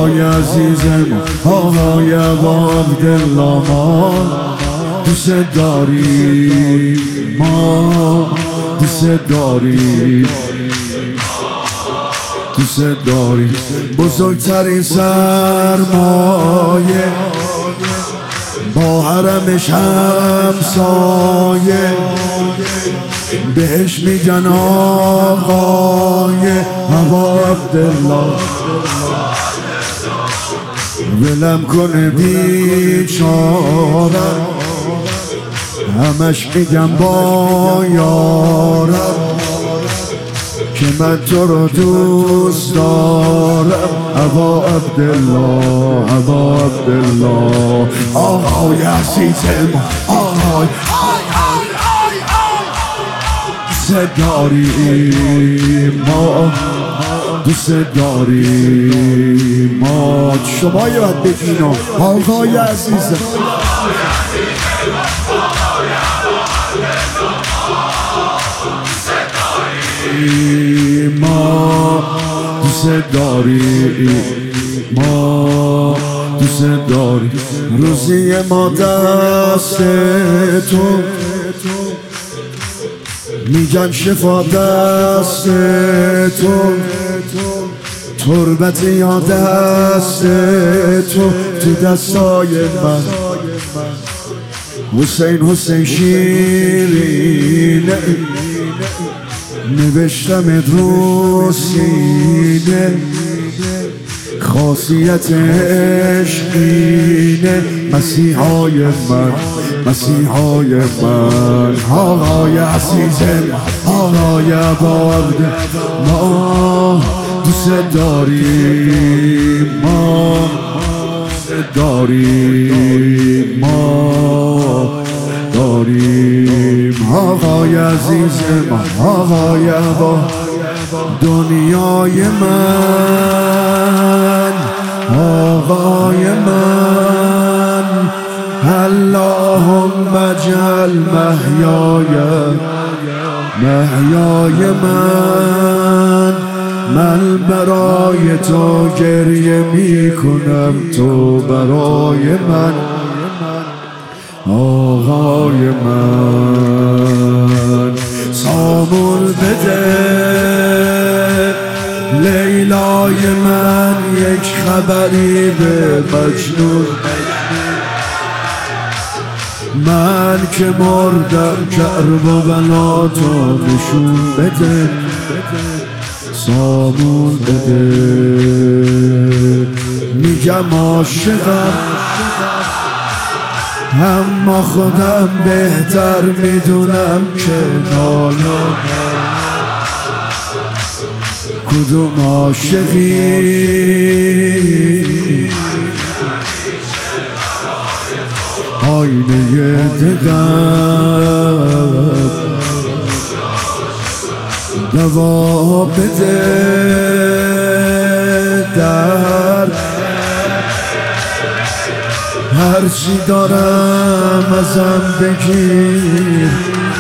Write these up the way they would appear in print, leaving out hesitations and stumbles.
آقای عزیزم، آقای عبدالله ما دوست داریم، ما دوست داریم، دوست داریم. بزرگترین سرمایه با حرمش همسایه، بهش میگن آقای عبدالله. ولم کنه بیچارم، همش میگم با یارم که من تو رو دوست دارم. عبا عبدالله، عبا عبدالله، آقای عزیزم، آقای دوست داریم، ما دوست داریم، ما. شما یه باید بگین آقای عزیزم، ما دوست داریم، ما دوست داریم. روزی ما دست تو، میگن شفا دست تو، تربت یا دست تو، تو دستای من. حسین حسین شیرینه، نوشتم رو سینه، خاصیت عشقینه. مسیحای من، مسیحای من، آقای عزیزم، آقای عبدالله، ما دوست داریم، ما دوست داریم، ما داریم. آقای عزیزم، آقای عبدالله، دنیای من، آقای من. اللهم اجعل محیای، محیای من. من برای تو گریه میکنم، تو برای من، آقای من. سامون بده لیلای من، یک خبری به مجنون. من که مردم کربلا تو نشون بده، سامون بده. میگم عاشقم، اما خودم بهتر میدونم که حالا کدوم عاشقی. آینه دلم دوا بده درد، هرچی دارم ازم بگیر،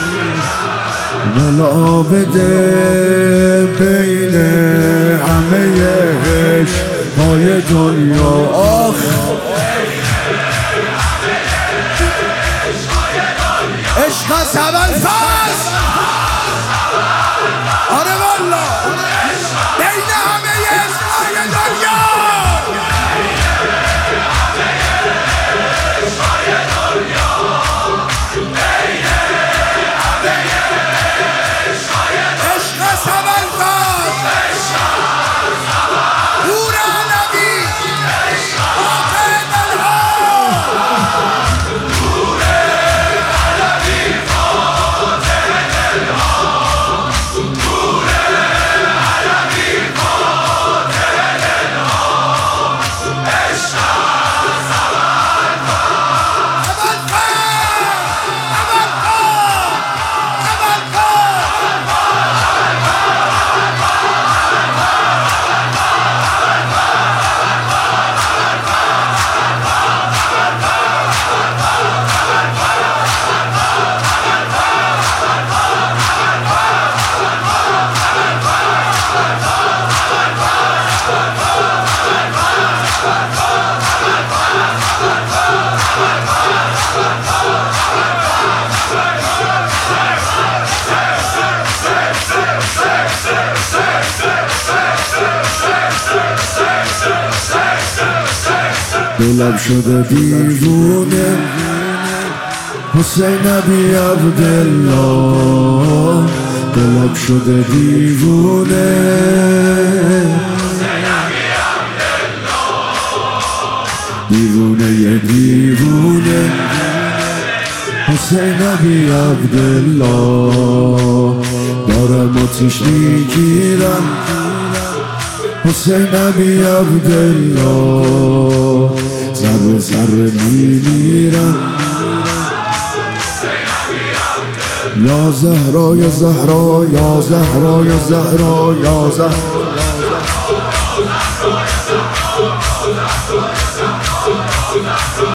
ولا بده بین همه عشق‌های دنیا. آخ عشق از اول فاز، آره والا بین همه عشق‌های دنیا. دلم شده دیوونه حسین بی عبدالله دلم شده دیوونه دیوونه دیوونه حسین بی عبدالله دارم آتیش میگیرم حسین بی عبدالله ذره ذره میمیرم یا زهرا یا زهرا یا زهرا یا زهرا یا زهرا